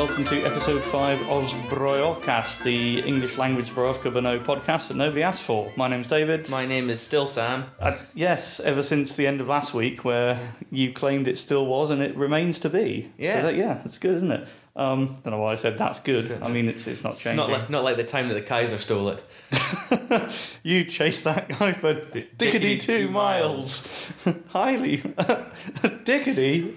welcome to episode 5 of Zbrojovcast, the English language Zbrojovka Brno podcast that nobody asked for. My name's David. My name is still Sam. Yes, ever since the end of last week where you claimed it still was and it remains to be. Yeah. So that's good, isn't it? Don't know why I said that's good. I mean, it's not changing. It's not like the time that the Kaiser stole it. You chased that guy for dickety 2 miles. Highly. Dickety.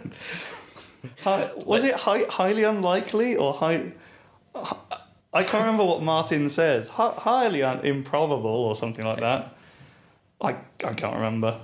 Was it highly unlikely or high? I can't remember what Martin says. Highly improbable or something like that. I can't remember.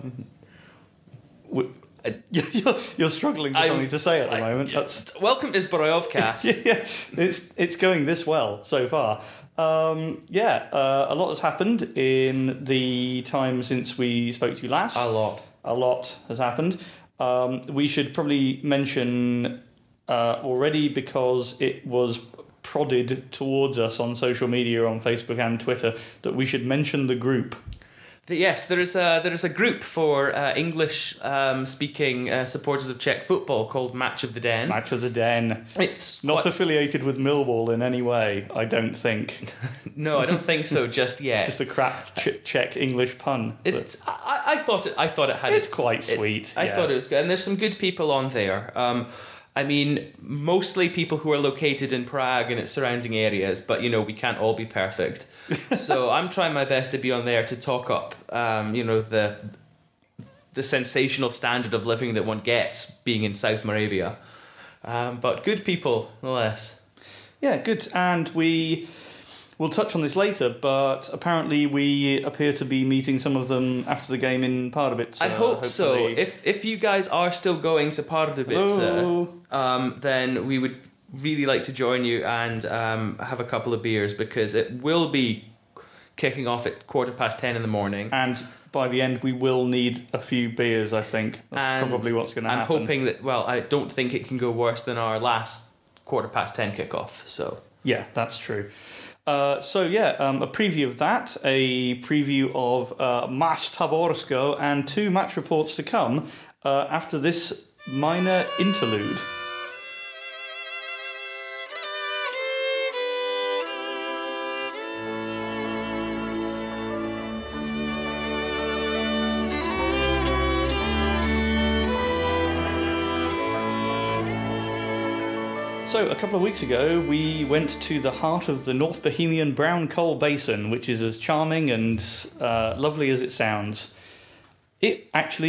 You're struggling for something to say at the moment. Welcome to Zbrojovcast. Yeah, it's going this well so far. A lot has happened in the time since we spoke to you last. A lot has happened. We should probably mention already, because it was prodded towards us on social media, on Facebook and Twitter, that we should mention the group. Yes, there is a group for English speaking supporters of Czech football called Match of the Den. Match of the Den. It's not affiliated with Millwall in any way, I don't think. No, I don't think so just yet. Just a crap Czech English pun. I thought it had. It's quite sweet. I thought it was good, and there's some good people on there. I mean, mostly people who are located in Prague and its surrounding areas, but, we can't all be perfect. So I'm trying my best to be on there to talk up, the sensational standard of living that one gets being in South Moravia. But good people, nonetheless. Yeah, good. And we'll touch on this later, but apparently we appear to be meeting some of them after the game in Pardubice. I hope so. If you guys are still going to Pardubice, then we would really like to join you and have a couple of beers, because it will be kicking off at 10:15 in the morning. And by the end, we will need a few beers, I think. That's probably what's going to happen. I'm hoping that, I don't think it can go worse than our last 10:15 kickoff. So yeah, that's true. A preview of that, a preview of Mas Taborsko, and 2 match reports to come after this minor interlude. So, a couple of weeks ago, we went to the heart of the North Bohemian Brown Coal Basin, which is as charming and lovely as it sounds. It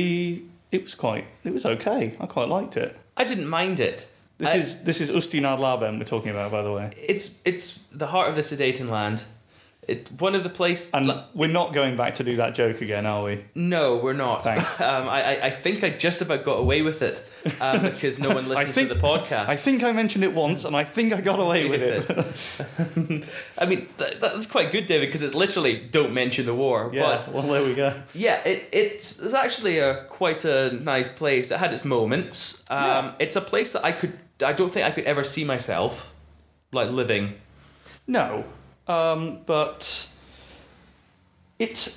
was okay. I quite liked it. I didn't mind it. This is Ústí nad Labem we're talking about, by the way. It's the heart of the Sudetenland. One of the places... And we're not going back to do that joke again, are we? No, we're not. Thanks. I think I just about got away with it because no one listens to the podcast. I think I mentioned it once, and I think I got away with it. I mean, that's quite good, David, because it's literally don't mention the war. Yeah, well, there we go. Yeah, it's actually quite a nice place. It had its moments. It's a place that I don't think I could ever see myself living. No. But it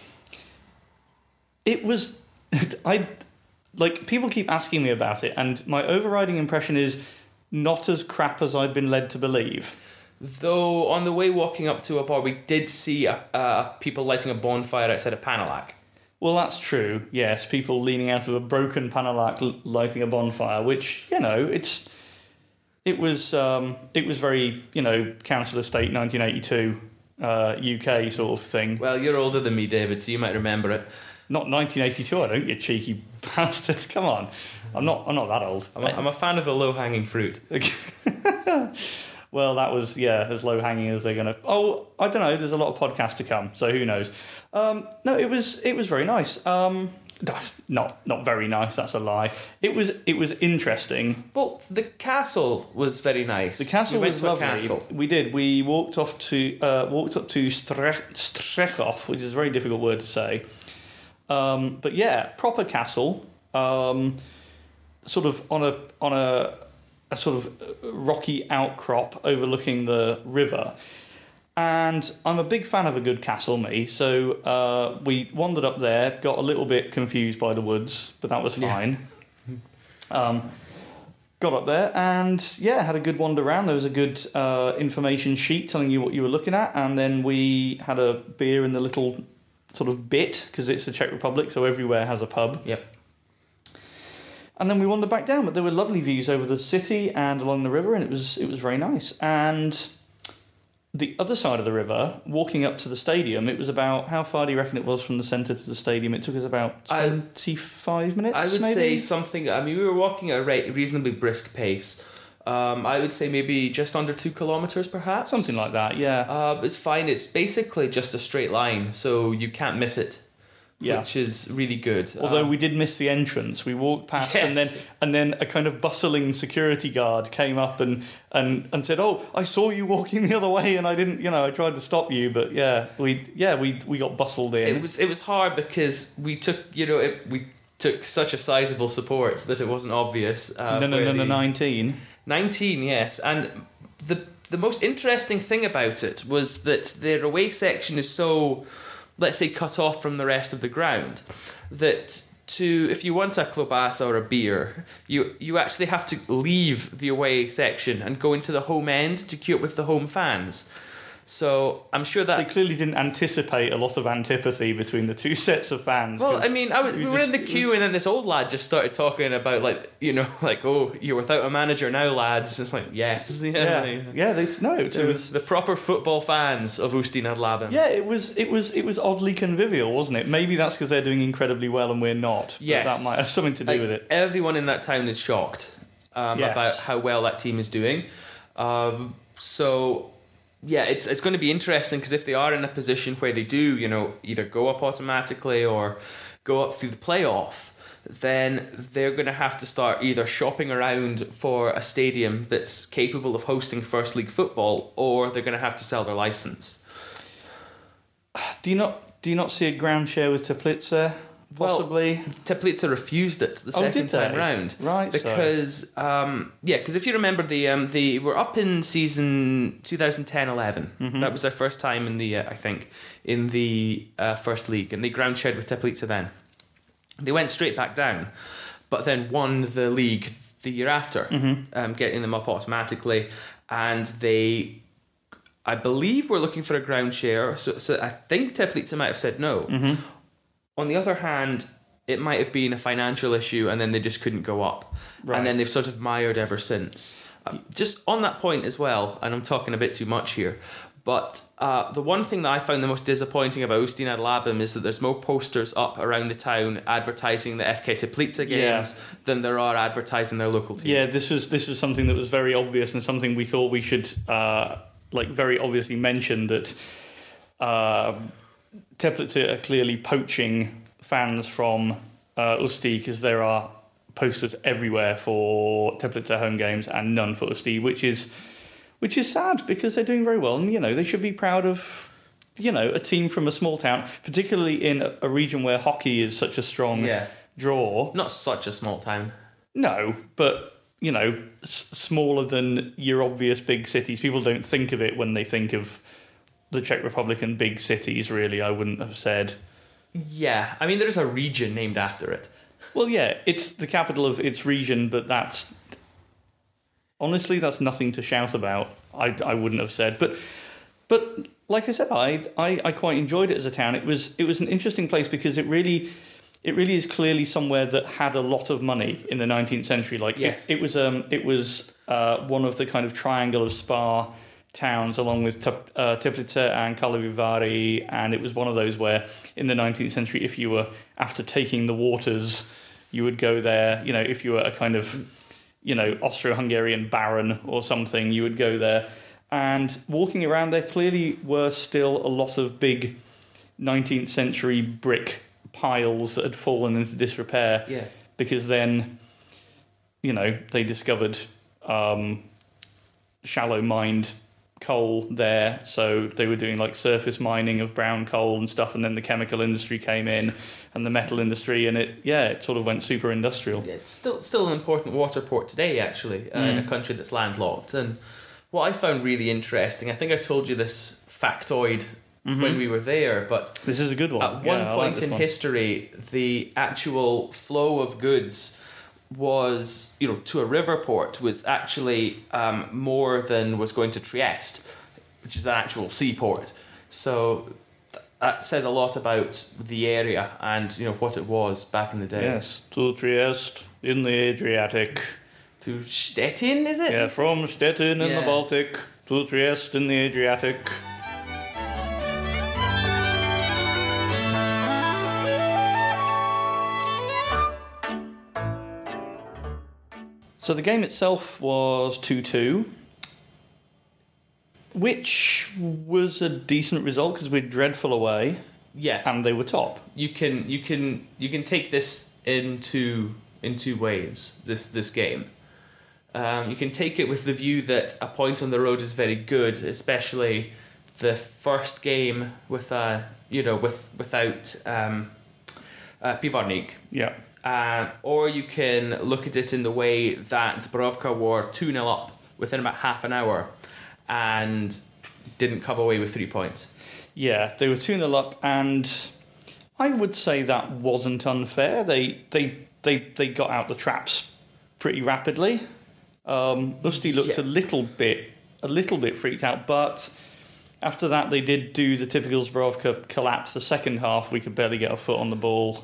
was people keep asking me about it, and my overriding impression is not as crap as I've been led to believe. Though on the way walking up to a bar, we did see people lighting a bonfire outside of Panelak. Well, that's true. Yes, people leaning out of a broken Panelak lighting a bonfire, which It was very, Council of State 1982 UK sort of thing. Well, you're older than me, David, so you might remember it. Not 1982, I don't, you cheeky bastard. Come on. I'm not that old. I'm a fan of the low-hanging fruit. Well, that was, as low-hanging as they're going to... Oh, I don't know, there's a lot of podcasts to come, so who knows. No, it was very nice. Not very nice, that's a lie. It was interesting. Well, the castle was very nice. The castle was lovely. We did. We walked up to Střechov, which is a very difficult word to say. But yeah, proper castle. Sort of on a sort of rocky outcrop overlooking the river. And I'm a big fan of a good castle, me. So we wandered up there, got a little bit confused by the woods, but that was fine. got up there and had a good wander around. There was a good information sheet telling you what you were looking at, and then we had a beer in the little sort of bit, because it's the Czech Republic, so everywhere has a pub. Yep. And then we wandered back down, but there were lovely views over the city and along the river, and it was very nice. And the other side of the river, walking up to the stadium, it was about, how far do you reckon it was from the centre to the stadium? It took us about 25 minutes, I would maybe? say something, I mean, we were walking at a reasonably brisk pace. I would say maybe just under 2 kilometres, perhaps. Something like that, yeah. It's fine. It's basically just a straight line, so you can't miss it. Yeah. Which is really good. Although we did miss the entrance. We walked past, Yes. and then a kind of bustling security guard came up and said, "Oh, I saw you walking the other way, and I didn't, I tried to stop you, but we got bustled in." It was hard because we took we took such a sizable support that it wasn't obvious. No, 19. 19, yes, and the most interesting thing about it was that their away section is so, let's say, cut off from the rest of the ground, that if you want a klobasa or a beer, you actually have to leave the away section and go into the home end to queue up with the home fans. So I'm sure that They clearly didn't anticipate a lot of antipathy between the two sets of fans. Well, I mean, we were in the queue, and then this old lad just started talking about, oh, you're without a manager now, lads. It's like, yes. It was the proper football fans of Ústí nad Labem. Yeah, it was oddly convivial, wasn't it? Maybe that's because they're doing incredibly well and we're not. Yes. That might have something to do with it. Everyone in that town is shocked about how well that team is doing. So... yeah, it's going to be interesting, because if they are in a position where they do, either go up automatically or go up through the playoff, then they're going to have to start either shopping around for a stadium that's capable of hosting First League football, or they're going to have to sell their license. Do you not see a ground share with Teplice? Possibly. Well, Teplice refused it the second time round, right? Because because if you remember, they were up in season 2010-11. Mm-hmm. That was their first time in the in the First League, and they ground shared with Teplice. Then they went straight back down, but then won the league the year after, getting them up automatically, and they, I believe, were looking for a ground share. So I think Teplice might have said no. Mm-hmm. On the other hand, it might have been a financial issue, and then they just couldn't go up. Right. And then they've sort of mired ever since. Just on that point as well, and I'm talking a bit too much here, but the one thing that I found the most disappointing about Ústí nad Labem is that there's more posters up around the town advertising the FK Teplice games than there are advertising their local team. Yeah, this was something that was very obvious, and something we thought we should very obviously mention, that Teplice are clearly poaching fans from Ústí, because there are posters everywhere for Teplice home games and none for Ústí, which is sad, because they're doing very well, and they should be proud of a team from a small town, particularly in a region where hockey is such a strong draw. Not such a small town. No, but smaller than your obvious big cities. People don't think of it when they think of the Czech Republic and big cities, really, I wouldn't have said. Yeah, I mean, there's a region named after it. Well, yeah, it's the capital of its region, but that's nothing to shout about. I wouldn't have said, but like I said, I quite enjoyed it as a town. It was an interesting place, because it really is clearly somewhere that had a lot of money in the 19th century. It was one of the kind of triangle of spa towns, along with Teplice and Karlovy Vary, and it was one of those where in the 19th century, if you were after taking the waters, you would go there. If you were a kind of Austro-Hungarian baron or something, you would go there. And walking around there, clearly were still a lot of big 19th century brick piles that had fallen into disrepair. Yeah. Because then, they discovered shallow mined coal there, so they were doing surface mining of brown coal and stuff, and then the chemical industry came in and the metal industry, and it sort of went super industrial. Yeah, it's still an important water port today, actually, in a country that's landlocked. And what I found really interesting, I think I told you this factoid when we were there, but this is a good one. At one point in history, the actual flow of goods was, to a river port was actually more than was going to Trieste, which is an actual seaport. So that says a lot about the area and what it was back in the day. Yes, to Trieste in the Adriatic. To Stettin, is it? Yeah, from Stettin in the Baltic to Trieste in the Adriatic. So the game itself was 2-2, which was a decent result because we're dreadful away. Yeah, and they were top. You can take this in two ways. This game, you can take it with the view that a point on the road is very good, especially the first game without Pivarnik. Yeah. Or you can look at it in the way that Zbrojovka were 2-0 up within about half an hour and didn't come away with 3 points. Yeah, they were 2-0 up, and I would say that wasn't unfair. They got out the traps pretty rapidly. Lusty looked a little bit freaked out, but after that they did do the typical Zbrojovka collapse. The second half, we could barely get a foot on the ball.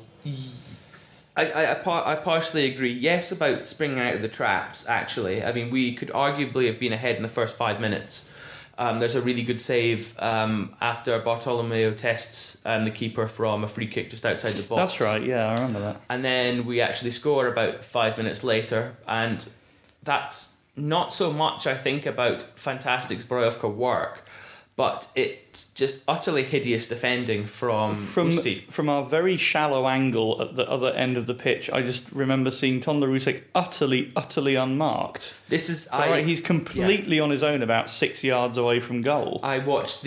I partially agree. Yes, about springing out of the traps, actually. I mean, we could arguably have been ahead in the first 5 minutes. There's a really good save after Bartolomeo tests the keeper from a free kick just outside the box. That's right, yeah, I remember that. And then we actually score about 5 minutes later, and that's not so much, I think, about fantastic Zbrojovka work, but it's just utterly hideous defending from Usti. From our very shallow angle at the other end of the pitch, I just remember seeing Tondor Rusek utterly unmarked. He's completely on his own about 6 yards away from goal. I watched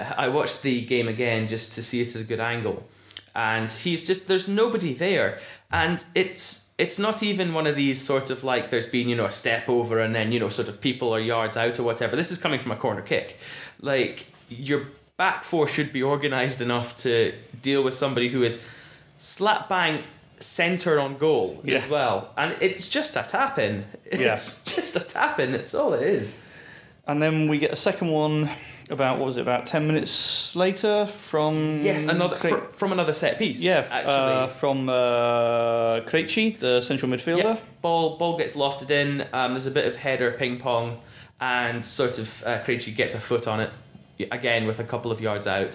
the game again just to see it at a good angle, and there's nobody there, and it's not even one of these sort of like there's been a step over and then sort of people are yards out or whatever. This is coming from a corner kick. Like, your back four should be organised enough to deal with somebody who is slap bang centre on goal as well. And it's just a tap in. It's just a tap in, that's all it is. And then we get a second one about 10 minutes later from... Yes, from another set piece. Yeah, actually. From Krejci, the central midfielder. Yeah, ball gets lofted in, there's a bit of header ping pong, and sort of Krejci gets a foot on it, again with a couple of yards out.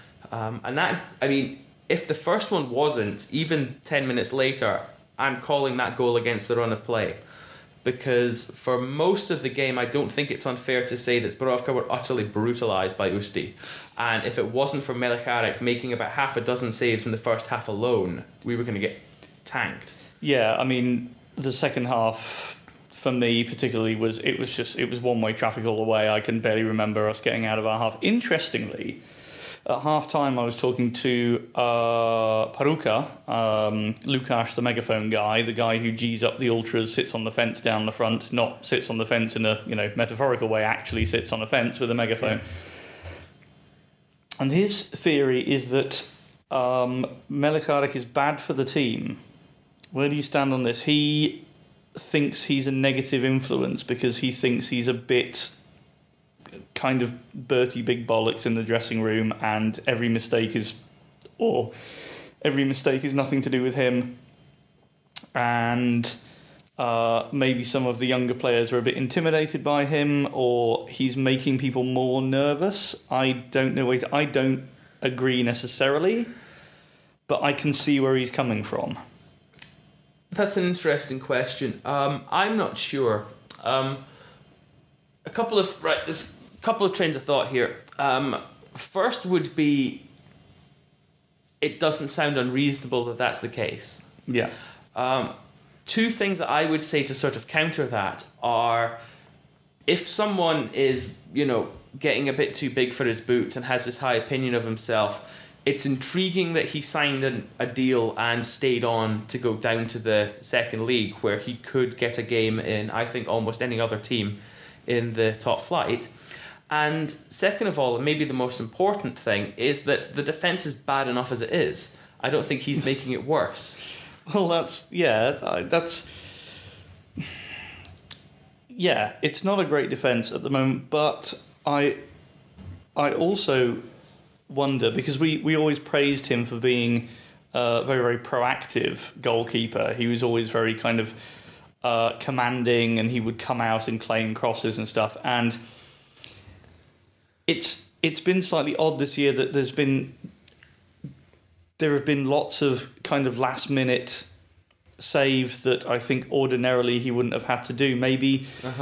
And that, I mean, if the first one wasn't, even 10 minutes later, I'm calling that goal against the run of play. Because for most of the game, I don't think it's unfair to say that Zbrojovka were utterly brutalised by Usti. And if it wasn't for Melecharik making about half a dozen saves in the first half alone, we were going to get tanked. Yeah, I mean, the second half... For me, particularly, it was one-way traffic all the way. I can barely remember us getting out of our half. Interestingly, at half-time, I was talking to Paruka, Lukasz, the megaphone guy, the guy who G's up the ultras, sits on the fence down the front, not sits on the fence in a metaphorical way, actually sits on a fence with a megaphone. Yeah. And his theory is that Melecharik is bad for the team. Where do you stand on this? He thinks he's a negative influence because he thinks he's a bit kind of Bertie Big Bollocks in the dressing room, and every mistake is nothing to do with him, and maybe some of the younger players are a bit intimidated by him, or he's making people more nervous. I don't know. I don't agree necessarily, but I can see where he's coming from. That's an interesting question. I'm not sure. There's a couple of trains of thought here. First would be, it doesn't sound unreasonable that that's the case. Yeah. Two things that I would say to sort of counter that are, if someone is, getting a bit too big for his boots and has this high opinion of himself, it's intriguing that he signed a deal and stayed on to go down to the second league, where he could get a game in, I think, almost any other team in the top flight. And second of all, and maybe the most important thing, is that the defence is bad enough as it is. I don't think he's making it worse. Well, that's yeah, it's not a great defence at the moment, but I also wonder, because we always praised him for being a very, very proactive goalkeeper. He was always very kind of commanding, and he would come out and claim crosses and stuff. And it's been slightly odd this year that there have been lots of kind of last minute saves that I think ordinarily he wouldn't have had to do. Maybe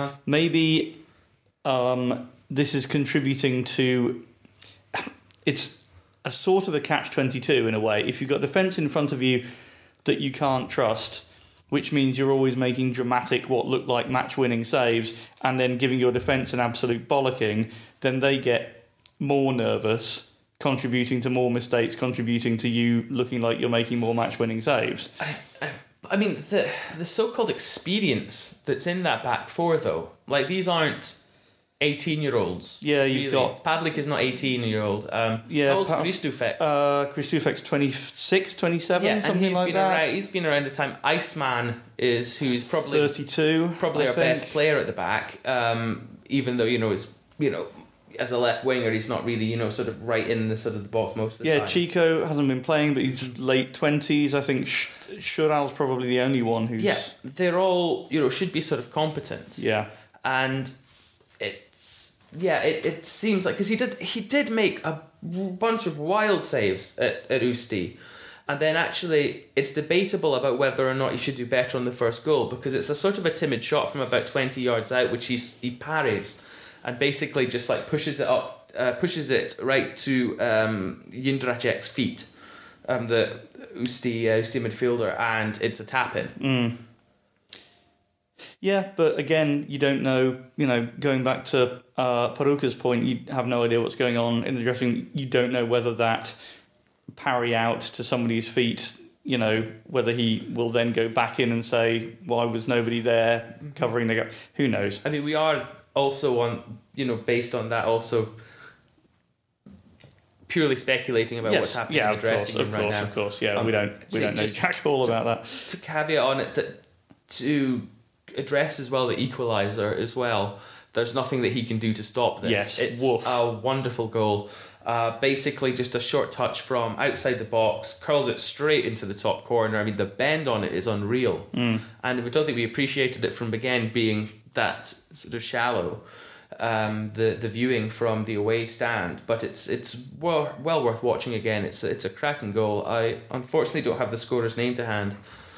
this is contributing to. It's a sort of a catch-22 in a way. If you've got defence in front of you that you can't trust, which means you're always making dramatic, what look like match-winning saves, and then giving your defence an absolute bollocking, then they get more nervous, contributing to more mistakes, contributing to you looking like you're making more match-winning saves. I mean, the so-called experience that's in that back four, though, like, these aren't 18-year-olds. Yeah, you've got... Pavlik is not 18-year-old. How old's Kristufek? Kristufek's 26, 27, something like that. He's been around the time. Iceman who's probably 32, probably our best player at the back. Even though it's as a left winger, he's not really sort of right in the sort of the box most of the time. Yeah, Chico hasn't been playing, but he's late 20s. I think Shural's probably the only one who's... Yeah, they're all should be sort of competent. Yeah, and it seems like, because he did make a bunch of wild saves at Usti, and then actually it's debatable about whether or not he should do better on the first goal, because it's a sort of a timid shot from about 20 yards out, which he parries and basically just like pushes it right to Jindrakek's feet, the Usti midfielder, and it's a tap in. Yeah, but again, you don't know, going back to Paruka's point, you have no idea what's going on in the dressing room. You don't know whether that parry out to somebody's feet, whether he will then go back in and say, why was nobody there covering the gap? Who knows? I mean, we are also on, based on that, also purely speculating about what's happening in the dressing room right now. Of course, yeah. We don't know jack all about that. To caveat on it, that to address as well the equaliser as well, there's nothing that he can do to stop this. Yes, it's woof. A wonderful goal. Basically just a short touch from outside the box, curls it straight into the top corner. I mean, the bend on it is unreal. And we don't think we appreciated it from again being that sort of shallow, the viewing from the away stand, but it's well worth watching again. It's a cracking goal. I unfortunately don't have the scorer's name to hand.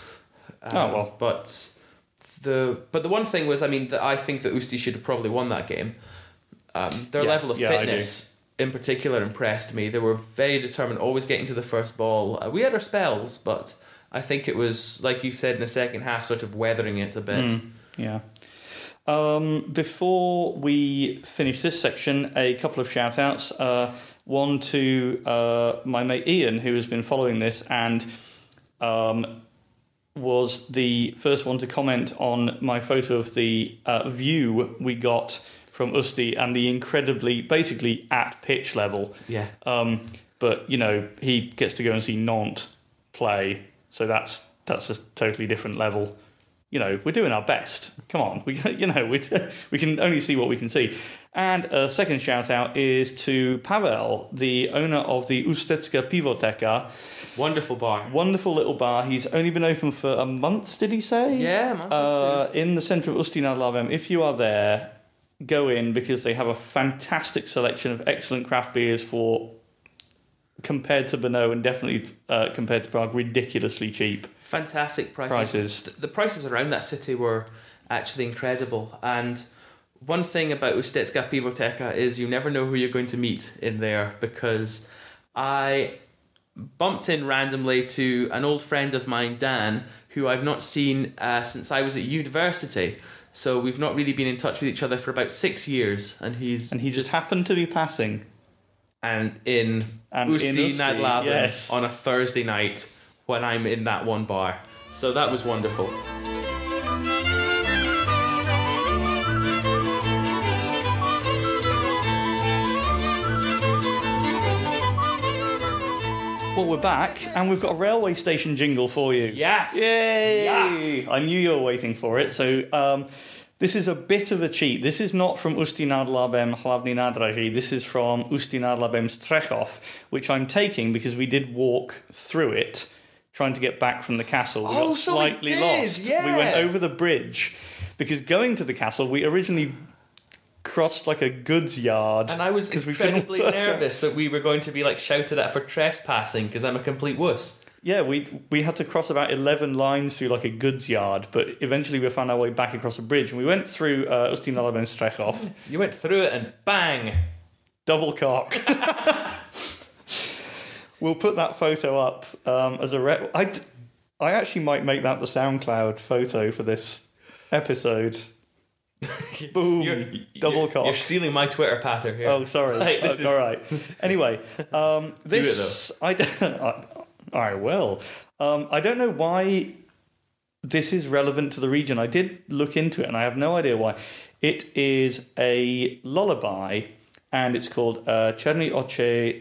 But the one thing was, that I think that Usti should have probably won that game. Their level of fitness in particular impressed me. They were very determined, always getting to the first ball. We had our spells, but I think it was, like you said, in the second half, sort of weathering it a bit. Yeah. Before we finish this section, a couple of shout-outs. One to my mate Ian, who has been following this and was the first one to comment on my photo of the view we got from Usti and the incredibly, basically at pitch level. Yeah. But he gets to go and see Nantes play, so that's a totally different level. We're doing our best. Come on, we can only see what we can see. And a second shout out is to Pavel, the owner of the Ustecka Pivoteka. Wonderful bar. Wonderful little bar. He's only been open for a month, did he say? Yeah, a month or two. In the centre of Ústí nad Labem. If you are there, go in, because they have a fantastic selection of excellent craft beers for, compared to Brno and definitely compared to Prague, ridiculously cheap. Fantastic prices. The prices around that city were actually incredible. And one thing about Ustecka Pivoteka is you never know who you're going to meet in there, because I bumped in randomly to an old friend of mine, Dan, who I've not seen since I was at university. So we've not really been in touch with each other for about 6 years, and he just happened to be passing. And in Ústí nad Labem on a Thursday night when I'm in that one bar. So that was wonderful. Well, we're back, and we've got a railway station jingle for you. Yes! Yay! Yes! I knew you were waiting for it. So this is a bit of a cheat. This is not from Ústí nad Labem Hlavní nádraží. This is from Ústí nad Labem Střechov, which I'm taking because we did walk through it, trying to get back from the castle. We got so slightly we did, lost. yeah. We went over the bridge because going to the castle, we originally crossed like a goods yard. And I was incredibly nervous that we were going to be like shouted at for trespassing because I'm a complete wuss. Yeah, we had to cross about 11 lines through like a goods yard, but eventually we found our way back across a bridge, and we went through Ústí nad Labem Střechov. You went through it and bang! Double cock. We'll put that photo up as a... I actually might make that the SoundCloud photo for this episode. Boom. Double cock. You're stealing my Twitter patter here. Oh, sorry. Like, this is... All right. Anyway, this... Do it, though. I will. I don't know why this is relevant to the region. I did look into it, and I have no idea why. It is a lullaby, and it's called Černé oči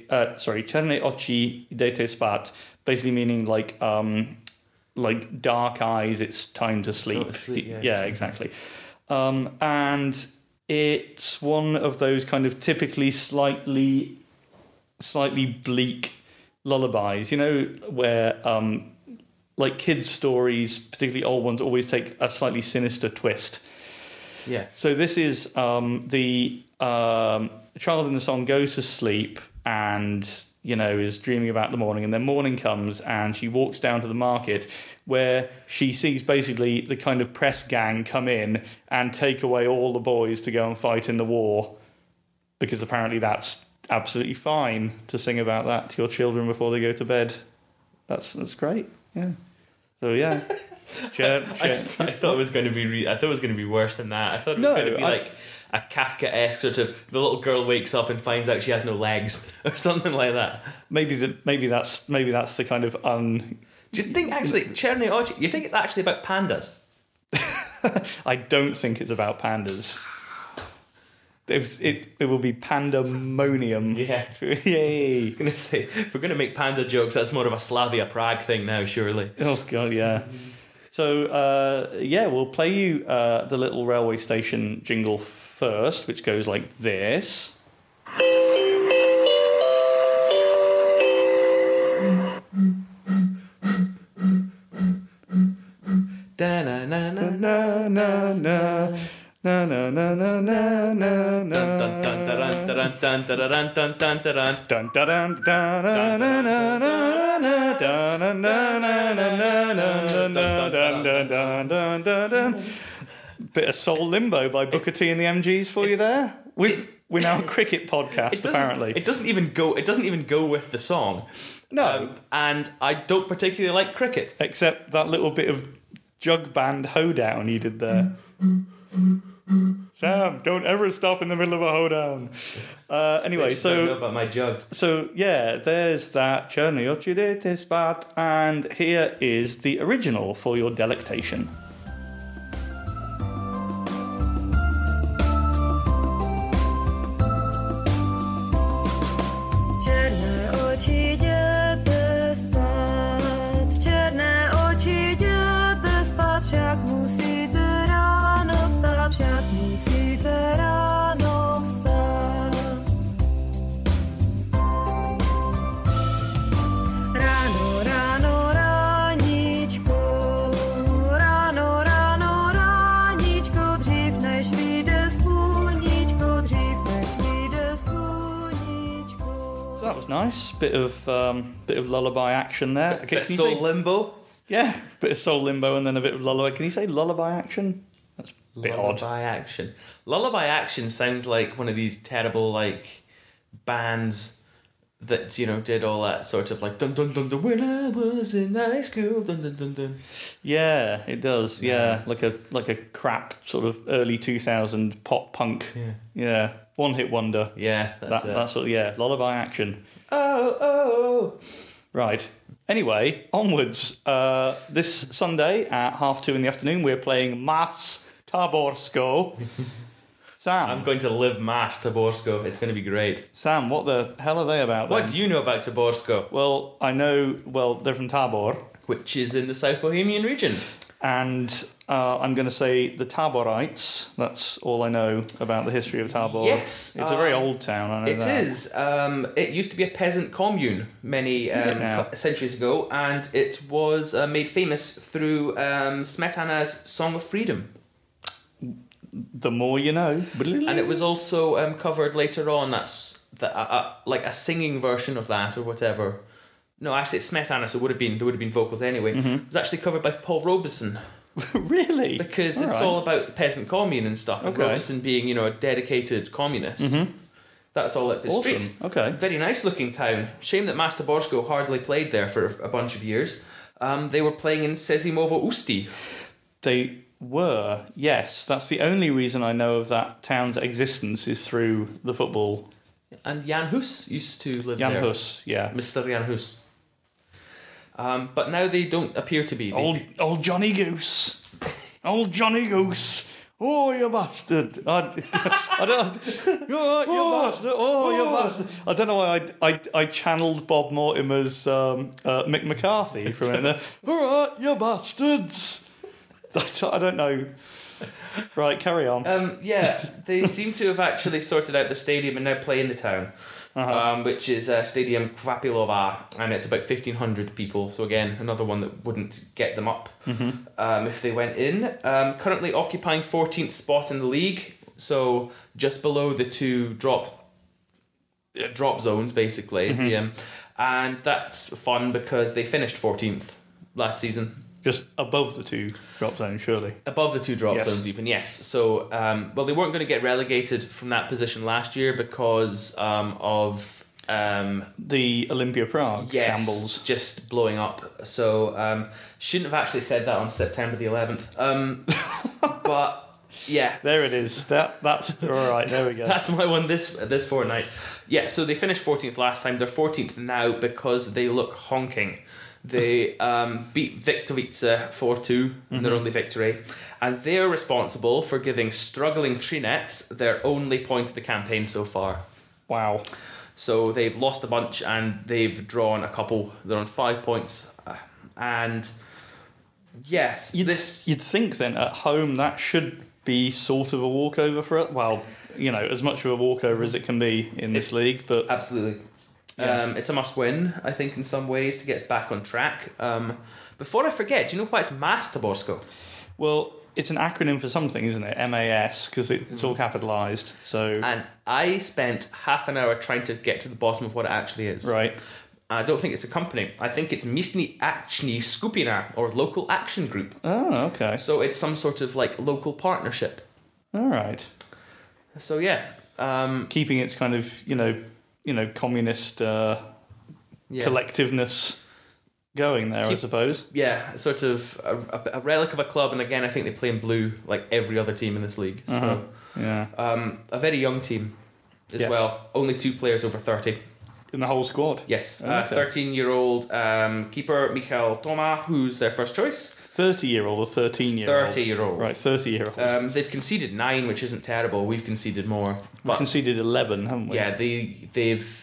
jdete spát, basically meaning like dark eyes, it's time to sleep. Go to sleep, yeah. Yeah, exactly. And it's one of those kind of typically slightly bleak lullabies, you know, where like kids' stories, particularly old ones, always take a slightly sinister twist. Yeah. So this is the child in the song goes to sleep and, you know, is dreaming about the morning, and then morning comes and she walks down to the market where she sees basically the kind of press gang come in and take away all the boys to go and fight in the war, because apparently that's absolutely fine to sing about that to your children before they go to bed. That's great. Yeah. So yeah. I thought it was going to be. I thought it was going to be worse than that. I thought it was going to be like a Kafka-esque sort of. The little girl wakes up and finds out she has no legs or something like that. Maybe that's the kind of Do you think actually Černé oči? You think it's actually about pandas? I don't think it's about pandas. It will be pandemonium. Yeah. Yay. I was going to say, if we're going to make panda jokes, that's more of a Slavia Prague thing now, surely. Oh, God, yeah. So, we'll play you the little railway station jingle first, which goes like this. Da-na-na-na-na-na. Na na na na na na na. Dun dun dun dun dun dun dun dun dun dun dun dun. Bit of Soul Limbo by Booker T and the MGs for you there. We're now a cricket podcast, apparently. It doesn't even go with the song. No, and I don't particularly like cricket, except that little bit of jug band hoedown you did there. Sam, don't ever stop in the middle of a hoedown. Anyway, so don't know about my jugs. So yeah, there's that Černé oči jdete spát, and here is the original for your delectation. Černé oči jděte spát, černé oči jděte spát, však musíte ráno vstát, však musíte ráno vstát. Ráno, ráno, ráničko, ráno, ráno, ráničko, dřív než vyjde sluníčko, dřív než vyjde sluníčko. So that was nice. Bit of lullaby action there. Bit of Soul Limbo. Yeah, bit of Soul Limbo and then a bit of lullaby. Can you say lullaby action? That's a bit odd. Lullaby action. Lullaby action sounds like one of these terrible like bands that, you know, did all that sort of like dun dun dun dun when I was in high school dun dun dun dun. Yeah, it does. Yeah, like a crap sort of early 2000 pop punk. Yeah, one hit wonder. Yeah, that's it. That sort of, lullaby action. Oh. Right. Anyway, onwards. This Sunday at 2:30 in the afternoon, we're playing Mas Taborsko. Sam. I'm going to live mass Taborsko. It's going to be great. Sam, what the hell are they about What then? do you know about Taborsko? Well, I know, they're from Tabor, Which is in the South Bohemian region. and I'm going to say the Taborites. That's all I know about the history of Tabor. Yes, It's a very old town, I know It that. is. It used to be a peasant commune many it now? centuries ago, and it was made famous through Smetana's Song of Freedom. The more you know. And it was also covered later on. That's like a singing version of that or whatever. No, actually, it's Smetana, so there would have been vocals anyway. Mm-hmm. It was actually covered by Paul Robeson Really? because it's right. all about the peasant commune and stuff. And Okay. Robeson being, a dedicated communist. That's all up his Awesome. street. Okay. Very nice looking town. Shame that Mastoborsko hardly played there for a bunch of years. They were playing in Sezimovo Usti. They were, yes. That's the only reason I know of that town's existence is through the football. And Jan Hus used to live Jan there. Hus, yeah. Mr. Jan Hus. But now they don't appear to be. Old Johnny Goose. Old Johnny Goose. Oh, you bastard. I don't, you bastard. Oh, you bastard. I don't know why I channeled Bob Mortimer's Mick McCarthy from it there. All right, you bastards. I don't know. Right, carry on. They seem to have actually sorted out the stadium and now play in the town, which is Stadium Kvapilova, and it's about 1,500 people. So again, another one that wouldn't get them up if they went in. Currently occupying 14th spot in the league, so just below the two drop zones, basically. And that's fun because they finished 14th last season. Just above the two drop zones, surely. Above the two drop Yes. zones, even, yes. So, they weren't going to get relegated from that position last year because of The Olympia Prague shambles. just blowing up. So, shouldn't have actually said that on September the 11th. But yeah, There it is. That's all right. There we go. that's my one this fortnight. Yeah, so they finished 14th last time. They're 14th now because they look honking. They beat Viktovice 4-2 in their only victory, and they're responsible for giving struggling Trinets their only point of the campaign so far. Wow. So they've lost a bunch and they've drawn a couple. They're on 5 points, and yes, You'd think then at home that should be sort of a walkover for it. Well, as much of a walkover as it can be in this league, but absolutely. Yeah. It's a must-win, I think, in some ways to get us back on track. Before I forget, do you know why it's MAS Taborsko? well, it's an acronym for something, isn't it? MAS, because it's all capitalised. So And I spent half an hour trying to get to the bottom of what it actually is. right. I don't think it's a company. I think it's Misni Aczni Skupina, or Local Action Group. Oh, okay. So it's some sort of like local partnership. All right. So yeah. Keeping its kind of communist collectiveness going there, I suppose. Yeah, sort of a relic of a club, and again, I think they play in blue like every other team in this league. So, Yeah. a very young team as Yes. well. Only 2 players over 30. In the whole squad. Yes, Okay. 13-year-old keeper Michal Toma, who's their first choice. 30-year-old or 13-year-old? 30-year-old. Right, 30-year-old. They've conceded 9, which isn't terrible. We've conceded more. We've But conceded 11, haven't we? yeah, they've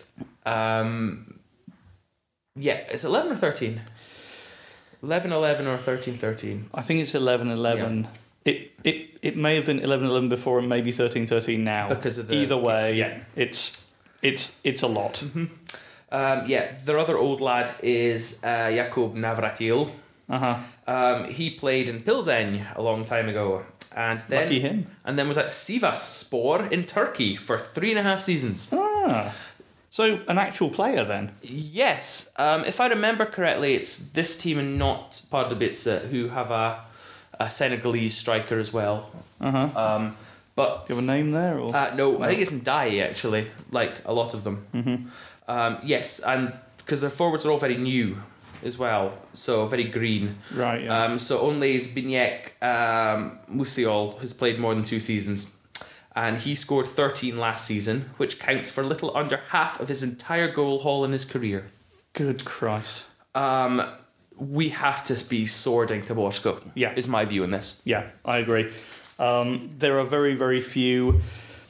it's 11 or 13. 11-11 or 13-13. I think it's 11-11. It may have been 11-11 before and maybe 13-13 now. Because of the- Either way, yeah. it's a lot. Their other old lad is Jakub Navratil. He played in Pilsen a long time ago, and then Lucky him. And then was at Sivasspor in Turkey for 3.5 seasons. So an actual player then? Yes, if I remember correctly, it's this team and not Pardubice who have a Senegalese striker as well. But Do you have a name there? Or? no, I think it's Ndai actually, like a lot of them. Yes, and because their forwards are all very new as well, so very green. Right, yeah. So only Zbigniek Musiol has played more than 2 seasons, and he scored 13 last season, which counts for a little under half of his entire goal haul in his career. Good Christ. We have to be swording Taborsko. Yeah. Is my view on this. Yeah, I agree. There are very, very few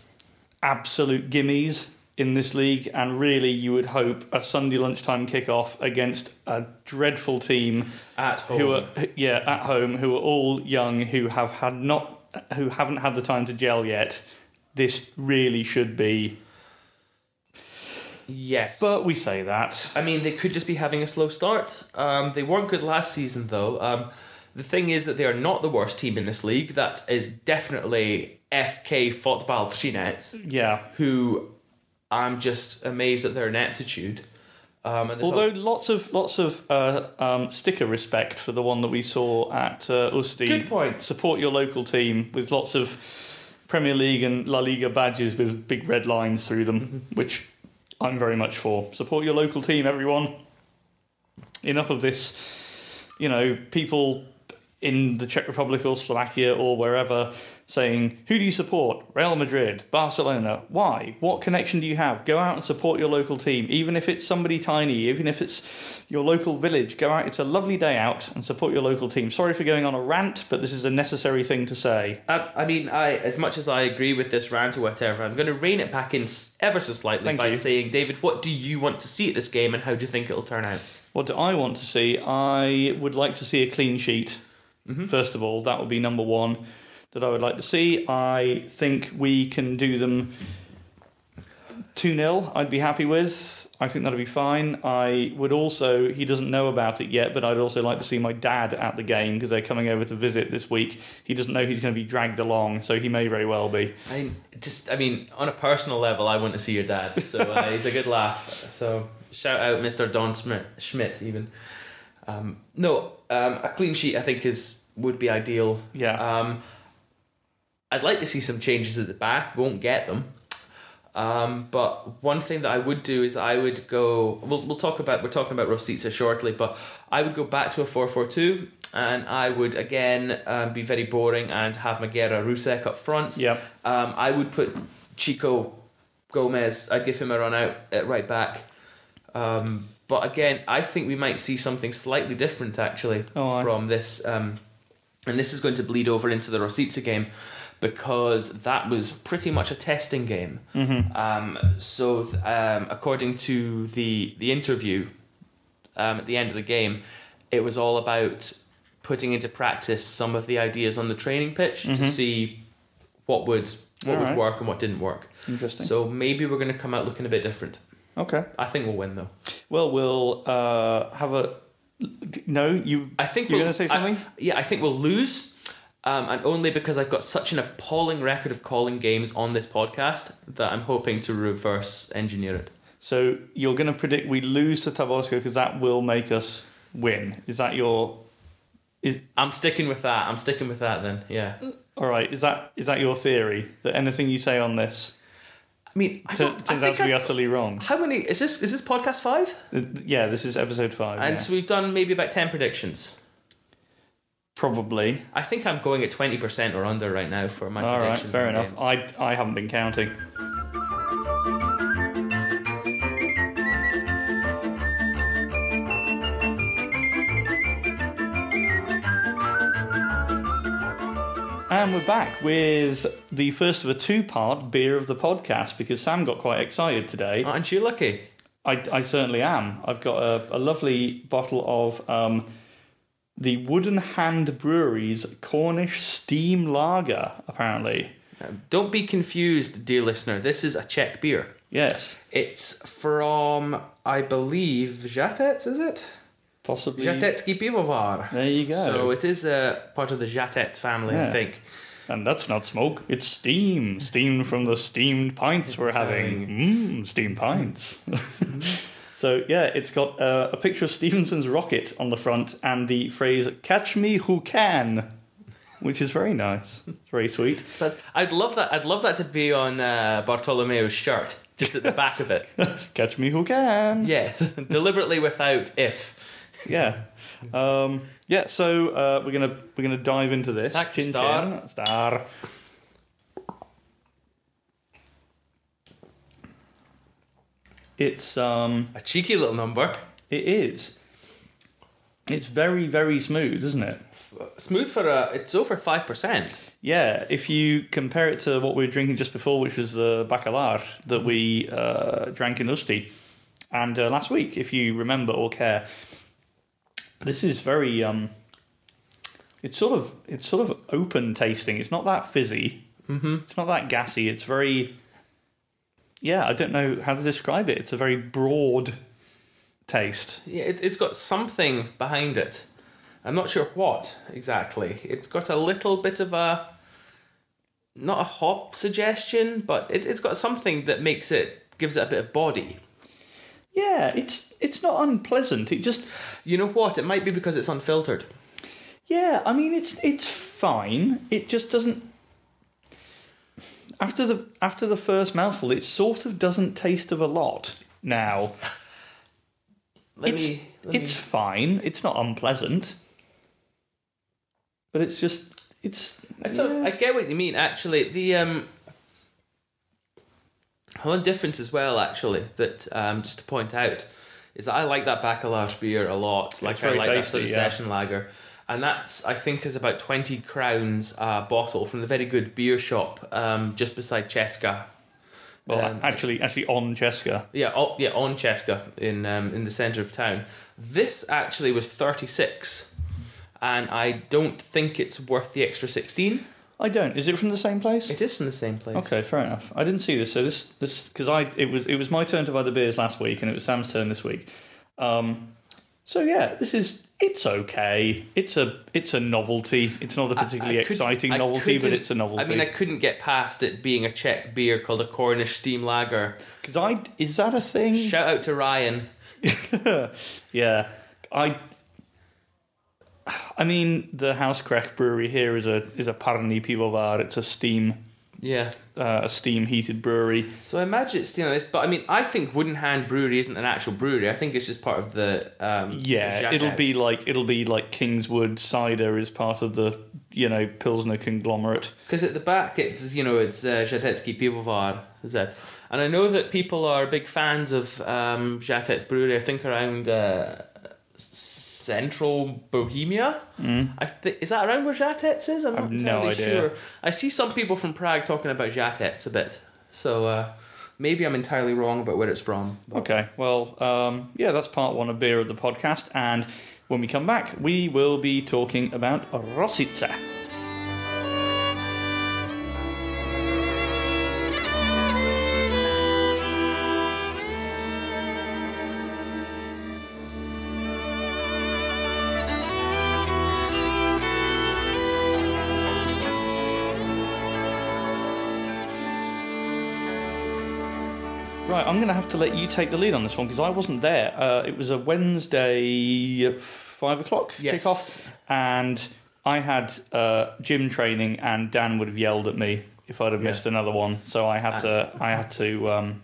absolute gimmies in this league, and really you would hope a Sunday lunchtime kickoff against a dreadful team At home. at home, who are all young, who haven't had the time to gel yet. This really should be. Yes. But we say that. I mean, they could just be having a slow start. They weren't good last season, though. The thing is that they are not the worst team in this league. That is definitely FK Football Trinets, Yeah. who I'm just amazed at their ineptitude. And there's Although lots of sticker respect for the one that we saw at Usti. Good point. Support your local team, with lots of Premier League and La Liga badges with big red lines through them, which I'm very much for. Support your local team, everyone. Enough of this, people in the Czech Republic or Slovakia or wherever saying, who do you support? Real Madrid, Barcelona. Why? What connection do you have? Go out and support your local team. Even if it's somebody tiny, even if it's your local village, go out. It's a lovely day out and support your local team. Sorry for going on a rant, but this is a necessary thing to say. I mean, as much as I agree with this rant or whatever, I'm going to rein it back in ever so slightly Thank by you. saying, David, what do you want to see at this game and how do you think it'll turn out? What do I want to see? I would like to see a clean sheet. First of all, that would be number one that I would like to see. I think we can do them 2-0, I'd be happy with. I think that'll be fine. I would also, he doesn't know about it yet, but I'd also like to see my dad at the game because they're coming over to visit this week. He doesn't know he's going to be dragged along, so he may very well be. I mean, on a personal level, I want to see your dad. So he's a good laugh. So shout out Mr. Don Schmidt even. A clean sheet I think would be ideal. Yeah. I'd like to see some changes at the back. Won't get them. But one thing that I would do is I would go. We're talking about Rosica shortly, but I would go back to a 4-4-2, and I would again be very boring and have Maguera Rusek up front. Yeah. I would put Chico Gomez. I'd give him a run out at right back. But again, I think we might see something slightly different actually from this. And this is going to bleed over into the Rosica game, because that was pretty much a testing game. According to the interview at the end of the game, it was all about putting into practice some of the ideas on the training pitch to see what would work and what didn't work. Interesting. So maybe we're going to come out looking a bit different. Okay. I think we'll win though. Well, we'll have a... No, I think you're going to say something? I think we'll lose. And only because I've got such an appalling record of calling games on this podcast that I'm hoping to reverse engineer it. So you're going to predict we lose to Tabasco because that will make us win. Is that your... I'm sticking with that. I'm sticking with that then, yeah. All right, is that your theory? That anything you say on this I mean, turns out to be utterly wrong? How many... Is this podcast 5? Yeah, this is episode 5. And so we've done maybe about 10 predictions. Probably. I think I'm going at 20% or under right now for my All right, predictions. fair on enough. games. I haven't been counting. And we're back with the first of a 2-part beer of the podcast because Sam got quite excited today. Aren't you lucky? I certainly am. I've got a lovely bottle of the Wooden Hand Brewery's Cornish Steam Lager, apparently. Don't be confused, dear listener. This is a Czech beer. Yes. It's from, I believe, Žatec, is it? Possibly. Žatecký pivovar. There you go. So it is part of the Žatec family, I think. And that's not smoke, it's steam. Steamed from the steamed pints we're having. Steamed pints. So, yeah, it's got a picture of Stevenson's rocket on the front and the phrase, "Catch me who can," which is very nice. It's very sweet. But I'd love that to be on Bartolomeo's shirt, just at the back of it. Catch me who can. Yes, deliberately without if. Yeah. So we're gonna dive into this. Tack Chin star. chin. Star. It's A cheeky little number. It is. It's very, very smooth, isn't it? Smooth for it's over 5%. Yeah, if you compare it to what we were drinking just before, which was the Bacalar that we drank in Usti, and last week, if you remember or care, this is very. It's sort of open tasting. It's not that fizzy. Mm-hmm. It's not that gassy. It's very. Yeah, I don't know how to describe it. It's a very broad taste. Yeah, it's got something behind it. I'm not sure what exactly. It's got a little bit of a, not a hop suggestion, but it's got something that gives it a bit of body. Yeah, it's not unpleasant. It just, you know what? It might be because it's unfiltered. Yeah, I mean it's fine. It just doesn't. After the first mouthful, it sort of doesn't taste of a lot now. It's fine. It's not unpleasant. But it's just I get what you mean. Actually, the one difference as well. Actually, that just to point out is that I like that Bacalar beer a lot. Like I like that sort of session lager, and that's I think is about 20 crowns a bottle from the very good beer shop just beside Cheska. Well, actually on Cheska. Yeah, on Cheska in the centre of town. This actually was 36. And I don't think it's worth the extra 16. I don't. Is it from the same place? It is from the same place. Okay, fair enough. I didn't see this. So this because it was my turn to buy the beers last week, and it was Sam's turn this week. So yeah, it's okay. It's a novelty. It's not a particularly exciting novelty, but it's a novelty. I mean, I couldn't get past it being a Czech beer called a Cornish steam lager. Is that a thing? Shout out to Ryan. Yeah, I mean, the Housekrek brewery here is a Parni Pivovar. It's a steam heated brewery. So I imagine it's steam like this, but I mean, I think Wooden Hand Brewery isn't an actual brewery. I think it's just part of the it'll be like Kingswood Cider is part of the Pilsner conglomerate. Because at the back it's Żatecki Pivovar, is that? And I know that people are big fans of Żatec Brewery. I think around Central Bohemia. Is that around where Żatec is? I'm not entirely sure. I see some people from Prague talking about Żatec a bit, so maybe I'm entirely wrong about where it's from. But. Okay, well, that's part one of Beer of the podcast, and when we come back, we will be talking about Rosice. Right, I'm going to have to let you take the lead on this one because I wasn't there. It was a Wednesday 5 o'clock kickoff, and I had gym training, and Dan would have yelled at me if I'd have missed another one. So I had to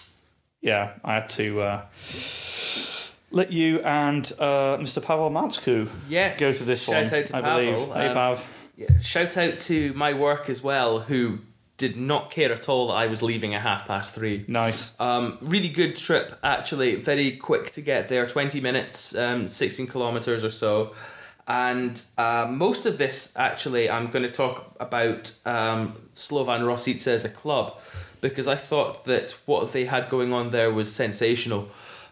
let you and Mr. Pavel Matsku go to this one. Shout out to I Pavel. believe. Hey, Pav. Shout out to my work as well, who did not care at all that I was leaving at 3:30. Nice. Really good trip, actually. Very quick to get there, 20 minutes, 16 kilometres or so. And most of this, actually, I'm going to talk about Slovan Rosice as a club, because I thought that what they had going on there was sensational.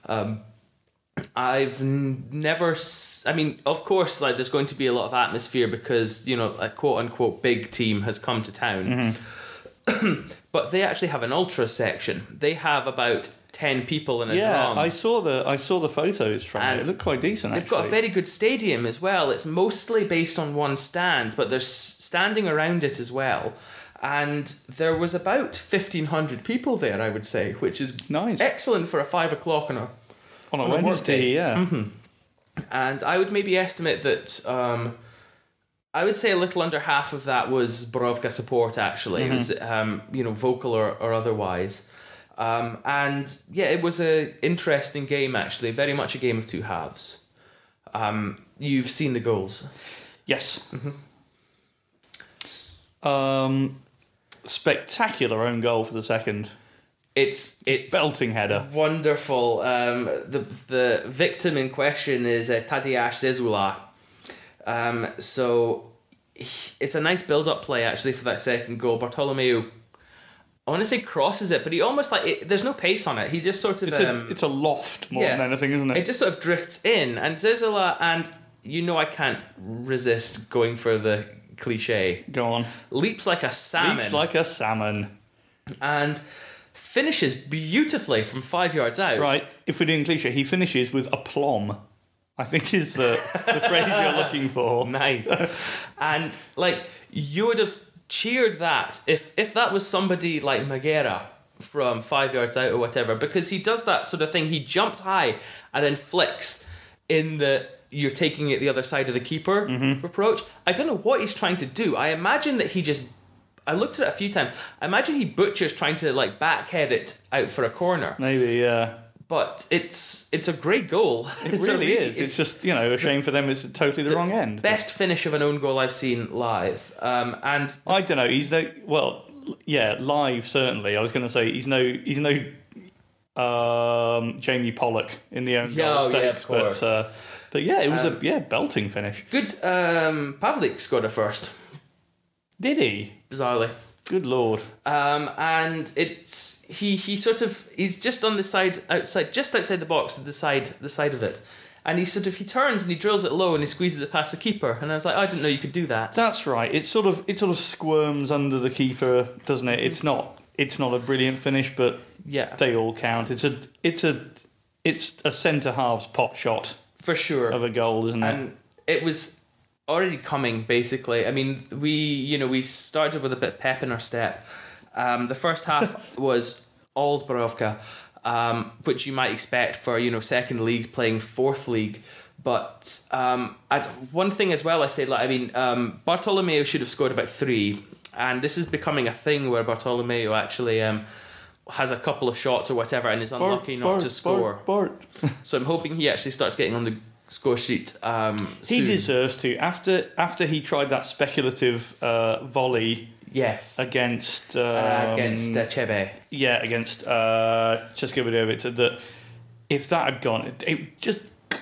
I've never... I mean, of course, like there's going to be a lot of atmosphere because, a quote-unquote big team has come to town. Mm-hmm. But they actually have an ultra section. They have about 10 people in a drum. Yeah, I saw the photos from it. It looked quite decent, they've got a very good stadium as well. It's mostly based on one stand, but there's standing around it as well. And there was about 1,500 people there, I would say, which is nice. Excellent for a 5 o'clock on a Wednesday, yeah. Mm-hmm. And I would maybe estimate that... I would say a little under half of that was Borovka support, actually. Mm-hmm. It was, vocal or otherwise. And yeah, it was an interesting game, actually. Very much a game of two halves. You've seen the goals. Yes. Mm-hmm. Spectacular own goal for the second. It's Belting header. wonderful. The victim in question is Tadeusz Zezula. So it's a nice build-up play actually for that second goal. Bartolomeu, I want to say crosses it, but he almost there's no pace on it. He just sort of It's a loft more than anything, isn't it? It just sort of drifts in, and Zezula, and I can't resist going for the cliche. Go on. Leaps like a salmon. Leaps like a salmon. And finishes beautifully from 5 yards out. Right. If we're doing cliche, he finishes with aplomb, I think is the phrase you're looking for. Nice. And you would have cheered that if that was somebody like Maguera from 5 yards out or whatever, because he does that sort of thing. He jumps high and then flicks in you're taking it the other side of the keeper approach. I don't know what he's trying to do. I imagine that I looked at it a few times. I imagine he butchers trying to backhead it out for a corner. Maybe, yeah. But it's a great goal. It really is. It's just, a shame for them it's totally the wrong end. Best finish of an own goal I've seen live. And I don't know, live certainly. I was going to say he's no Jamie Pollock in the own goal stakes, of course. but yeah, it was a belting finish. Good. Pavlik scored a first. Did he? Bizarrely. Good lord. And it's he's just on the side just outside the box, the side of it, and he turns and he drills it low and he squeezes it past the keeper. And I was like, I didn't know you could do that. That's right. It sort of squirms under the keeper, doesn't it? It's not a brilliant finish, but yeah, they all count. It's a centre half's pot shot for sure of a goal, isn't it? And it was already coming, basically. I mean, we started with a bit of pep in our step. The first half was all Zborowka, which you might expect for second league playing fourth league. But one thing as well, Bartolomeu should have scored about 3, and this is becoming a thing where Bartolomeu actually has a couple of shots or whatever and is unlucky not to score. So I'm hoping he actually starts getting on the score sheet he soon. deserves to. After he tried that speculative volley against Chebe. Yeah, against Český Budějovice, that if that had gone, it just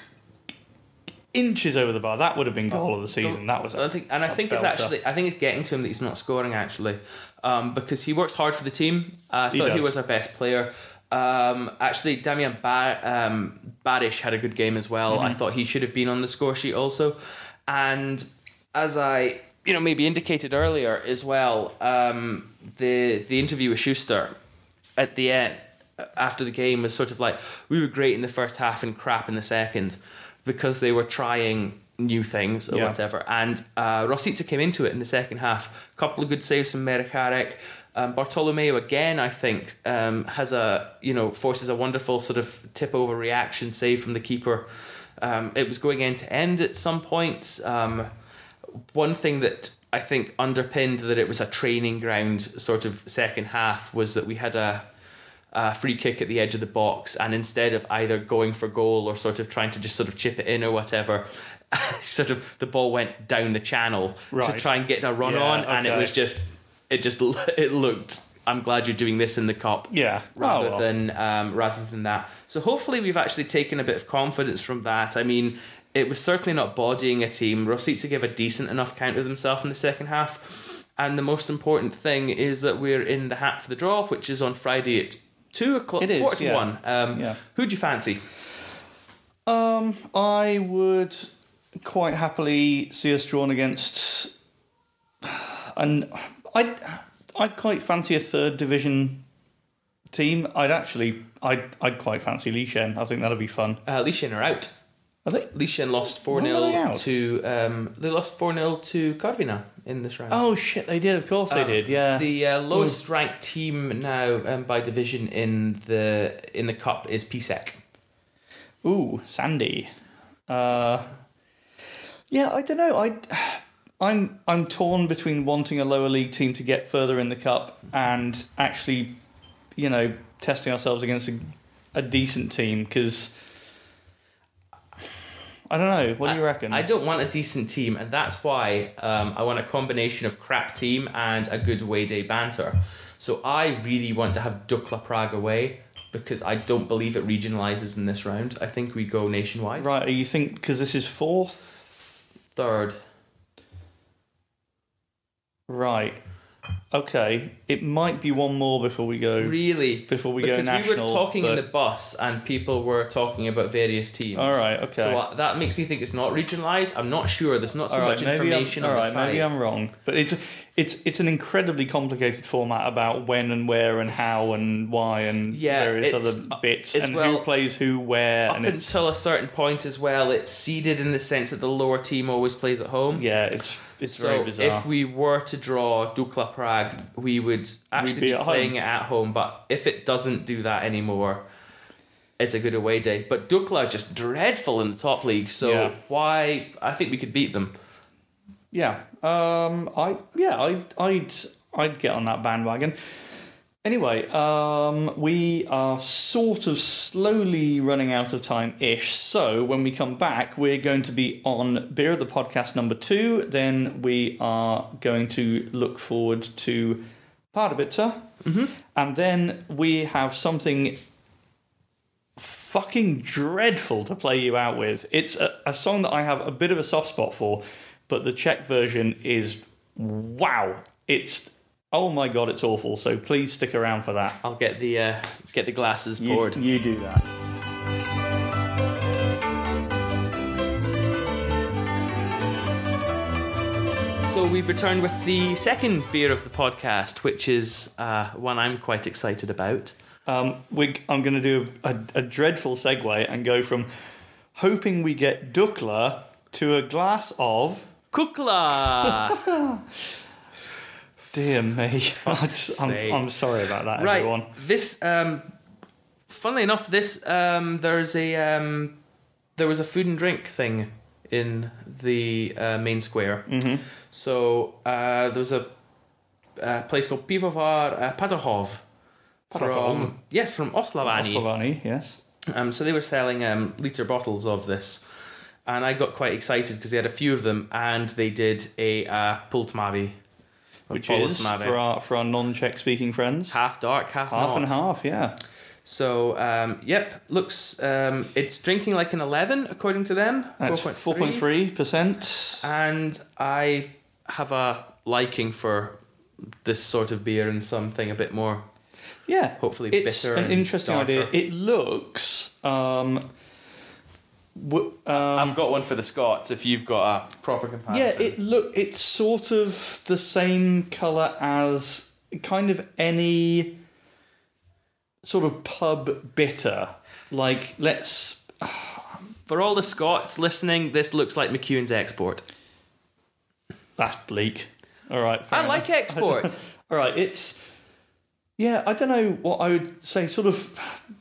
inches over the bar, that would have been goal of the season. I think it's getting to him that he's not scoring actually, because he works hard for the team. I thought he was our best player. Actually, Damian Barish had a good game as well. I thought he should have been on the score sheet also. And as I maybe indicated earlier as well, the interview with Schuster at the end after the game was sort of like, we were great in the first half and crap in the second, because they were trying new things or whatever. And Rosica came into it in the second half. A couple of good saves from Merikarek. Bartolomeu again, I think, forces a wonderful sort of tip over reaction save from the keeper. It was going end to end at some points. One thing that I think underpinned that it was a training ground sort of second half was that we had a free kick at the edge of the box, and instead of either going for goal or sort of trying to just sort of chip it in or whatever, sort of the ball went down the channel to try and get a run on, and it was just. It looked, I'm glad you're doing this in the cup. Yeah. Rather than that. So hopefully we've actually taken a bit of confidence from that. I mean, it was certainly not bodying a team. Rosica gave a decent enough count of himself in the second half. And the most important thing is that we're in the hat for the draw, which is on Friday at 2:00. It is, 1:45. Who'd you fancy? I would quite happily see us drawn against... I'd quite fancy a third division team. I'd quite fancy Liesjen. I think that'll be fun. Liesjen are out. Are they? Liesjen lost 4-0 to they lost 4-0 to Karviná in this round. Oh shit, they did. Of course they did. Yeah. The lowest ranked team now by division in the cup is Pisek. Ooh, Sandy. Yeah, I don't know. I'm torn between wanting a lower league team to get further in the cup and actually, testing ourselves against a decent team, because I don't know. What do you reckon? I don't want a decent team, and that's why I want a combination of crap team and a good away day banter. So I really want to have Dukla Prague away because I don't believe it regionalizes in this round. I think we go nationwide. Right, you think, because this is 4th? 3rd. Right. Okay. It might be one more before we go. Really? Before we because go national. we were talking in but- the bus and people were talking about various teams. All right, okay. So that makes me think it's not regionalised. I'm not sure. There's not so All right, much maybe information I'm, on all the right, site. maybe I'm wrong, but it's an incredibly complicated format about when and where and how and why and Yeah, various it's- other bits as and well- who plays who where Up and it's until a certain point as well, it's seeded in the sense that the lower team always plays at home. yeah, it's very So bizarre. if we were to draw Dukla Prague, we would actually be be at playing home. it at home. But if it doesn't do that anymore, it's a good away day. But Dukla are just dreadful in the top league. So Yeah. why? I think we could beat them. Yeah. I'd get on that bandwagon. Anyway, we are sort of slowly running out of time-ish. So when we come back, we're going to be on Beer of the Podcast number 2. Then we are going to look forward to Pardubice. And then we have something fucking dreadful to play you out with. It's a song that I have a bit of a soft spot for, but the Czech version is wow. It's oh my god, it's awful. So please stick around for that. I'll get the glasses poured. You do that. So we've returned with the second beer of the podcast, which is one I'm quite excited about. I'm going to do a dreadful segue and go from hoping we get Dukla to a glass of. Kukla! Dear me, sake. I'm sorry about that, Right. everyone. This, funnily enough, there was a food and drink thing in the main square. Mm-hmm. So there was a place called Pivovar Padahov. Padahov? From Oslavani. Oslavani, yes. So they were selling litre bottles of this, and I got quite excited because they had a few of them, and they did a Pultmavi, Which is, for our non-Czech speaking friends, half dark, half not. and half, yeah. So, looks, it's drinking like an 11 according to them. That's 4.3%. And I have a liking for this sort of beer and something a bit more, Yeah. hopefully It's bitter an and interesting darker. idea. It looks... I've got one for the Scots if you've got a proper yeah, comparison. it's sort of the same colour as kind of any sort of pub bitter. Like, let's... For all the Scots listening, this looks like McEwen's Export. That's bleak. All right, fair I like enough. Export. All right, it's... Yeah, I don't know what I would say, sort of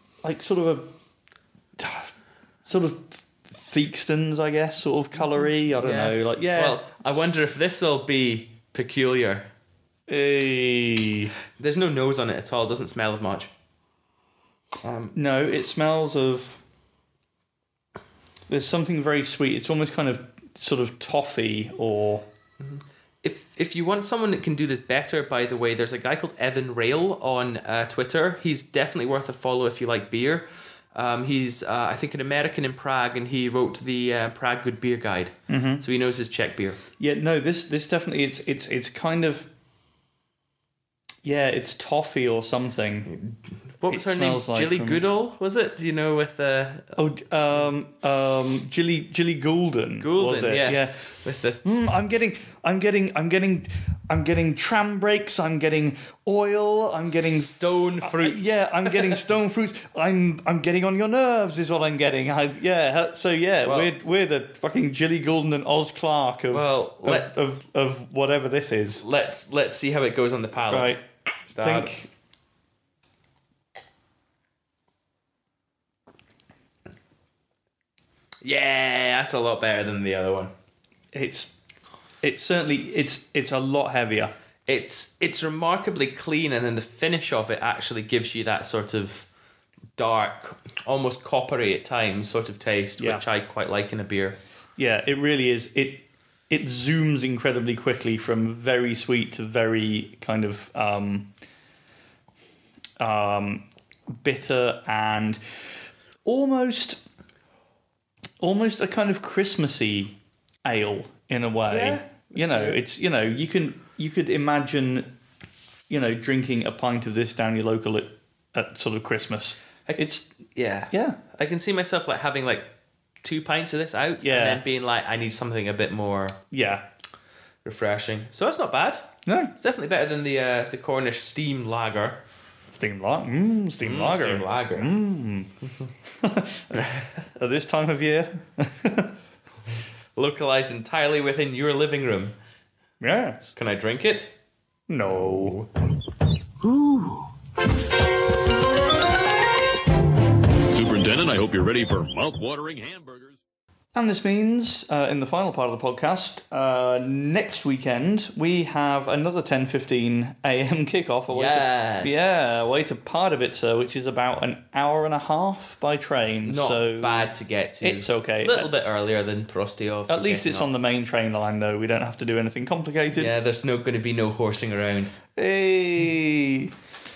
Theakston's, I guess, sort of coloury. I don't know, like, yeah. Well, I wonder if this will be peculiar. Eh, There's no nose on it at all. It doesn't smell of much. no, it smells of... There's something very sweet. It's almost kind of sort of toffee or... If you want someone that can do this better, by the way, there's a guy called Evan Rail on Twitter. He's definitely worth a follow if you like beer. He's, I think, an American in Prague, and he wrote the Prague Good Beer Guide. Mm-hmm. So he knows his Czech beer. Yeah, no, this definitely, it's kind of... Yeah, it's toffee or something. What was It her name? smells like Jilly from- Goodall, was it? Do you know, with Jilly Goulden. Was it? yeah. With the I'm getting tram brakes. I'm getting oil. I'm getting stone fruits. yeah, I'm getting stone fruits. I'm getting on your nerves. Is what I'm getting. So Well- we're the fucking Jilly Goulden and Oz Clark of of whatever this is. Let's see how it goes on the palate. Right. Stab. Think. Yeah, that's a lot better than the other one. It's certainly it's a lot heavier. It's remarkably clean, and then the finish of it actually gives you that sort of dark, almost coppery at times sort of taste, Yeah. which I quite like in a beer. Yeah, it really is. It zooms incredibly quickly from very sweet to very kind of bitter and almost a kind of Christmassy ale in a way. Yeah, It's you could imagine drinking a pint of this down your local at sort of Christmas. Yeah. I can see myself like having like 2 pints of this out, Yeah. and then being like, I need something a bit more refreshing. So that's not bad. No, It's definitely better than the Cornish steam lager. steam lager. Steam lager. Steam lager. At this time of year. Localized entirely within your living room. Yes. Can I drink it? No. Superintendent, I hope you're ready for mouth-watering hamburgers. And this means, in the final part of the podcast, next weekend we have another 10:15 a.m. kickoff away away to Pardubice, which is about an hour and a half by train. Not so bad to get to. It's okay. A little bit earlier than Prostioff. At least it's on the main train line, though. We don't have to do anything complicated. Yeah, there's going to be no horsing around. Hey!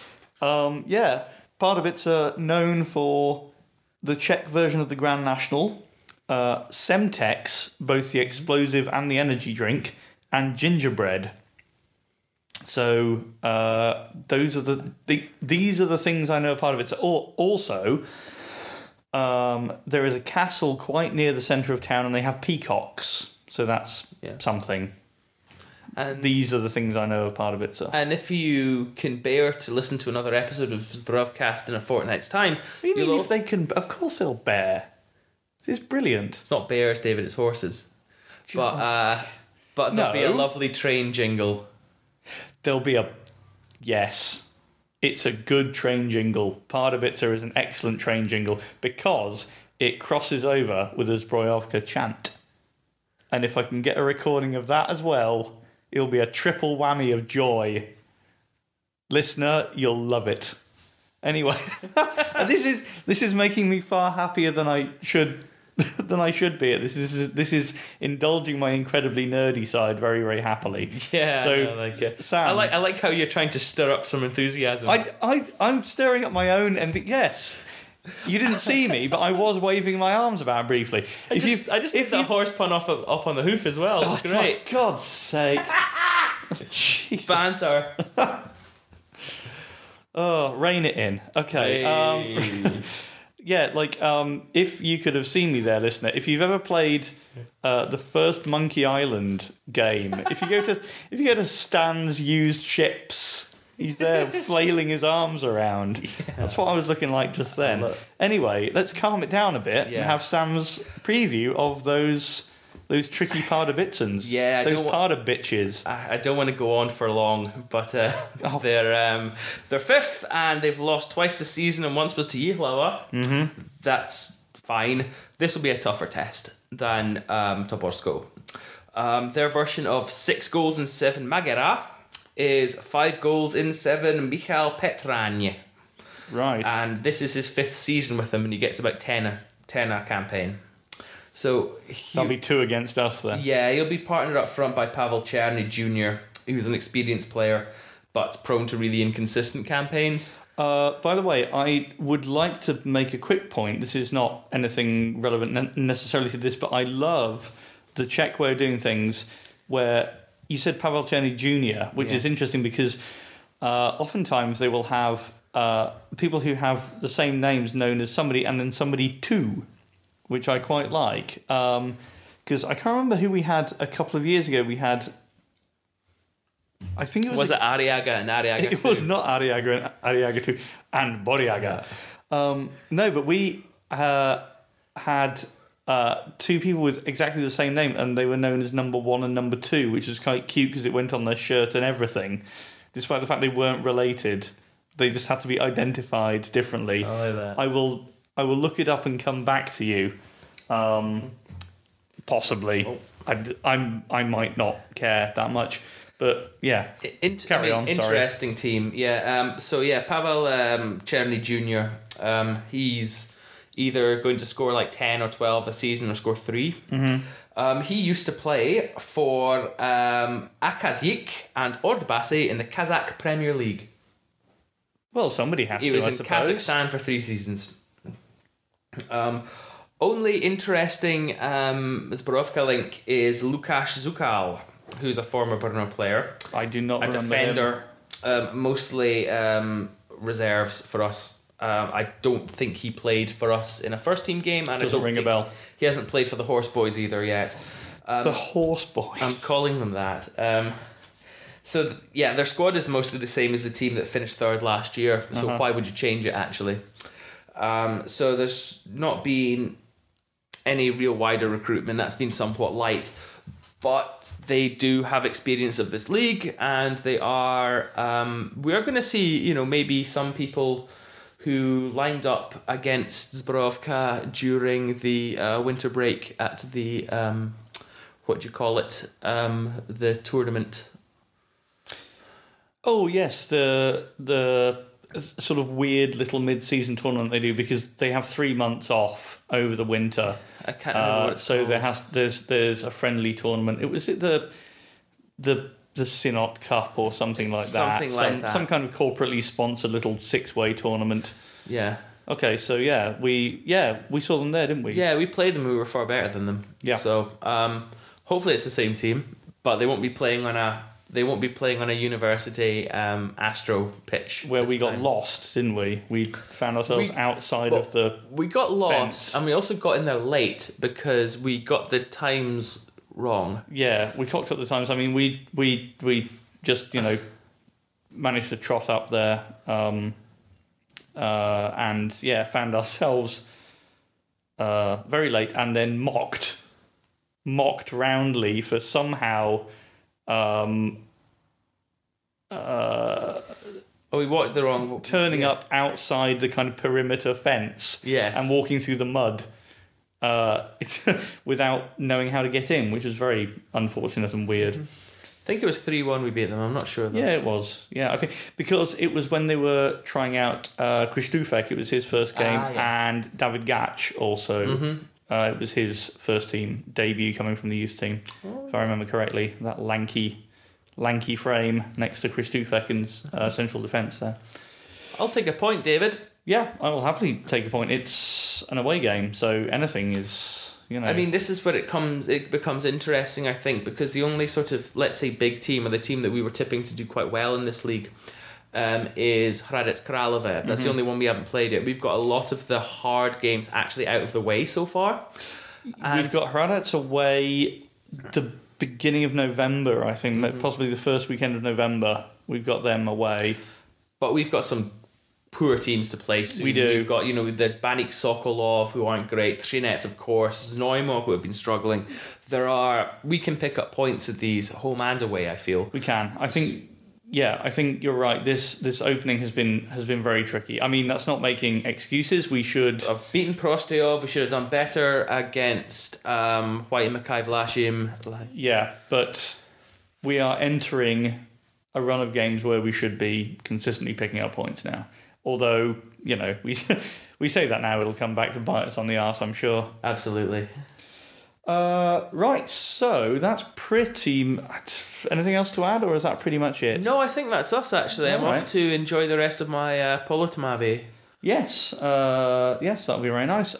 Pardubice, known for the Czech version of the Grand National, Semtex, both the explosive and the energy drink, and gingerbread. So those are these are the things I know part of it. Also, there is a castle quite near the centre of town, and they have peacocks. So that's something. And These are the things I know of Pardubice. And if you can bear to listen to another episode of Zbrovcast in a fortnight's time, What do you mean if they can? Of course they'll bear. It's brilliant. It's not bears, David. It's horses. But there'll be a No. lovely train jingle. There'll be a... Yes. It's a good train jingle. Pardubice is an excellent train jingle because it crosses over with a Zbrojovka chant. And if I can get a recording of that as well, it'll be a triple whammy of joy. Listener, you'll love it. Anyway, this is making me far happier than I should be. This is indulging my incredibly nerdy side very, very happily. Yeah, So, I like it. Sam, I like how you're trying to stir up some enthusiasm. I'm staring at my own and yes. You didn't see me, but I was waving my arms about briefly. I just did that horse pun up on the hoof as well. It's Oh, great. for God's sake. Jesus. Banter. Oh, rein it in. Okay. Hey. If you could have seen me there, listener, if you've ever played the first Monkey Island game, if you go to Stan's used ships, he's there flailing his arms around. Yeah. That's what I was looking like just then. Anyway, let's calm it down a bit and have Sam's preview of those tricky Pardubitsans. Yeah, those Pardubitches. I don't want to go on for long, but they're fifth and they've lost twice this season and once was to Jihlava. Mm-hmm. That's fine. This will be a tougher test than Toporsko. Their version of 6 goals in 7 Magera is 5 goals in 7 Michal Petranie. Right. And this is his 5th season with them and he gets about 10 a campaign. So That'll be 2 against us then. Yeah, he'll be partnered up front by Pavel Cherny Jr., who's an experienced player, but prone to really inconsistent campaigns. By the way, I would like to make a quick point. This is not anything relevant necessarily to this, but I love the Czech way of doing things where you said Pavel Cherny Jr., which is interesting because oftentimes they will have people who have the same names known as somebody and then somebody too, which I quite like. Because I can't remember who we had a couple of years ago. We had... I think it was... Was it Arriaga and Arriaga? It was not Arriaga and Arriaga 2 and Borriaga. No, but we had 2 people with exactly the same name and they were known as number 1 and number 2, which was quite cute because it went on their shirt and everything. Despite the fact they weren't related, they just had to be identified differently. I like that. I will look it up and come back to you. Possibly. I might not care that much. But yeah, carry on. Interesting team. Yeah. Pavel Cherny Jr. He's either going to score like 10 or 12 a season or score 3. Mm-hmm. He used to play for Akazyik and Ordbasi in the Kazakh Premier League. Well, somebody has He to, was I in suppose. Kazakhstan for 3 seasons. Only interesting Zbrojovka link is Lukasz Zukal, who's a former Brno player. I do not A remember him. defender, mostly reserves for us. I don't think he played for us in a first-team game. And Doesn't ring a bell. He hasn't played for the Horse Boys either yet. The Horse Boys. I'm calling them that. Their squad is mostly the same as the team that finished third last year. So why would you change it, actually? So there's not been any real wider recruitment. That's been somewhat light. But they do have experience of this league, and they are... we're going to see, maybe some people who lined up against Zbrojovka during the winter break at the... what do you call it? The tournament. Oh, yes, the sort of weird little mid-season tournament they do, because they have 3 months off over the winter. I can't remember what it's so called. there's a friendly tournament. Was it the Synod Cup or something like that? Something like that. Some kind of corporately sponsored little 6-way tournament. Yeah. Okay, so we saw them there, didn't we? Yeah, we played them. We were far better than them. Yeah. So hopefully it's the same team, but they won't be playing on a university Astro pitch Where this we got time. lost, didn't we? We found ourselves outside of the... We got lost, fence. and we also got in there late because we got the times wrong. Yeah, we cocked up the times. I mean, we just, managed to trot up there and, found ourselves very late and then mocked roundly for somehow... we walked the wrong... turning up outside the kind of perimeter fence, Yes. and walking through the mud without knowing how to get in, which was very unfortunate and weird. I think it was 3-1 we beat them. I'm not sure though. Yeah, it was. Yeah, I think because it was when they were trying out Krzysztofek. It was his first game, yes. and David Gacz also. It was his first team debut coming from the youth team, if I remember correctly. That lanky frame next to Krzysztofek in central defence there. I'll take a point, David. Yeah, I will happily take a point. It's an away game, so anything is, I mean, this is where it becomes interesting, I think, because the only sort of, let's say, big team, or the team that we were tipping to do quite well in this league, is Hradec Králové. That's the only one we haven't played yet. We've got a lot of the hard games actually out of the way so far. We've got Hradec away the beginning of November, I think, possibly the first weekend of November. We've got them away. But we've got some poor teams to play soon. We do. We've got, there's Banik Sokolov, who aren't great, Třinec, of course, Znojmo, who have been struggling. We can pick up points at these home and away, I feel. We can. I think you're right. This opening has been very tricky. I mean, that's not making excuses. We should I've beaten Prostayov. We should have done better against White Makai Vlashim. Yeah, but we are entering a run of games where we should be consistently picking up points now. Although, we say that now, it'll come back to bite us on the arse, I'm sure. Absolutely. Right, so that's pretty... Anything else to add, or is that pretty much it? No, I think that's us, actually. I'm Alright. off to enjoy the rest of my Polo Tamavi. Yes, that'll be very nice.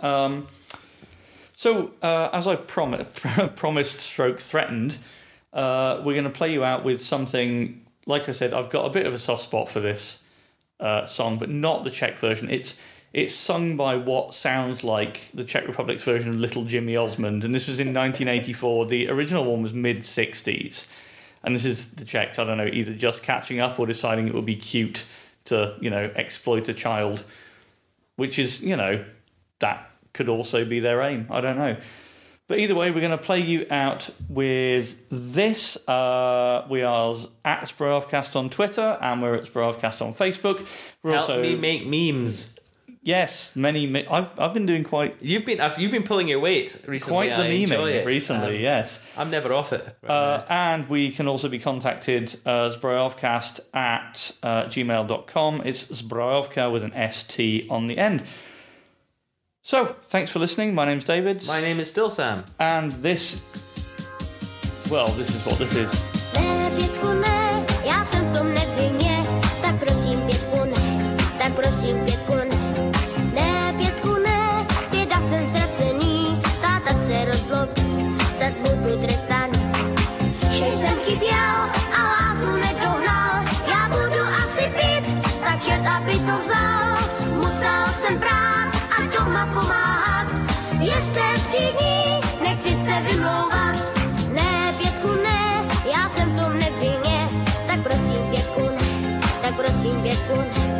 So, as I promised stroke threatened, we're going to play you out with something... Like I said, I've got a bit of a soft spot for this song, but not the Czech version. It's sung by what sounds like the Czech Republic's version of Little Jimmy Osmond, and this was in 1984. The original one was mid-60s, and this is the Czechs, I don't know, either just catching up or deciding it would be cute to, exploit a child, which is, that could also be their aim. I don't know. But either way, we're going to play you out with this. We are at Zbrojovcast on Twitter, and we're at Zbrojovcast on Facebook. We're Help me make memes. Yes, many. I've been doing quite You've been pulling your weight recently. the I enjoy memeing it. recently. Yes, I'm never off it. and we can also be contacted Zbrojovcast at gmail.com. It's Zbrojovka with an ST on the end. So, thanks for listening. My name's David. My name is still Sam. And this is what this is. Ne, Pětku, ne, já jsem v tom nevinně, tak prosím, Pětku, ne. zas budu trestaný. Že jsem chyběl a lásku nedohnal, já budu asi pít, tak čert, aby to vzal. Musel jsem brát a doma pomáhat, ještě 3 dní, nechci se vymlouvat. Ne, Pětku, ne, já jsem v tom nevinně, tak prosím, Pětku, ne, tak prosím, Pětku, ne.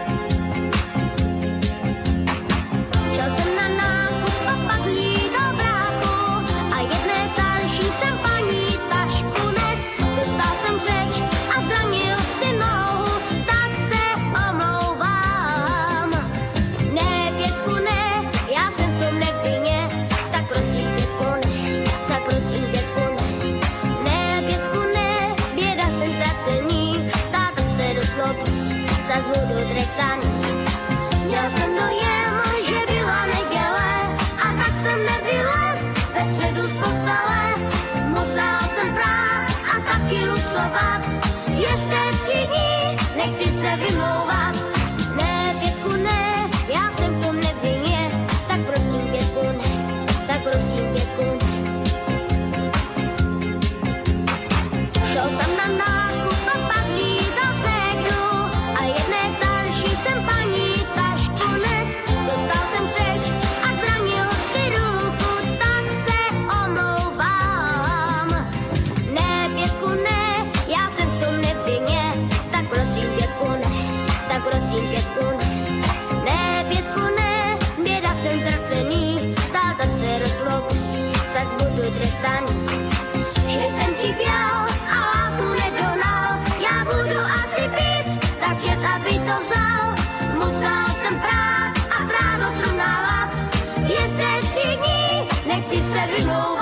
Šel jsem na nákup a pak jídal bráku a jedné starší jsem paní tašku nes. Dostal jsem řeč a zranil si nohu, tak se omlouvám. Ne, Pětku, ne, já jsem v tom nevinně, tak prosím, Pětku, ne, tak prosím, Pětku, ne. Ne, Pětku, ne, běda jsem ztracený, táta se doslob, zas budu trestaný. Měl jsem dojem, že byla neděle, a tak jsem nevylez ve středu z postele. Musel jsem prát a taky lucovat, ještě 3 dní, nechci se vymlouvat. Ne, Pětku, ne, já jsem v tom nevinně, tak prosím, Pětku, ne, tak prosím, Pětku, ne. Šel jsem na nákup a pak hlídal ségru a jedné starší jsem paní tašku nes. Dostal jsem řeč a zranil si ruku, tak se omlouvám. Ne, Pětku, ne, já jsem v tom nevinně, tak prosím, Pětku, ne, tak prosím, Pětku, ne. Ne, Pětku, ne, běda jsem ztracený, táta se rozlob, zas budu trestaný. Že jsem chyběl a lásku nedohnal, já budu asi pít, tak čert, aby to vzal. Musel jsem prát a právo srovnávat, ještě 3 dní, nechci se vymlouvat.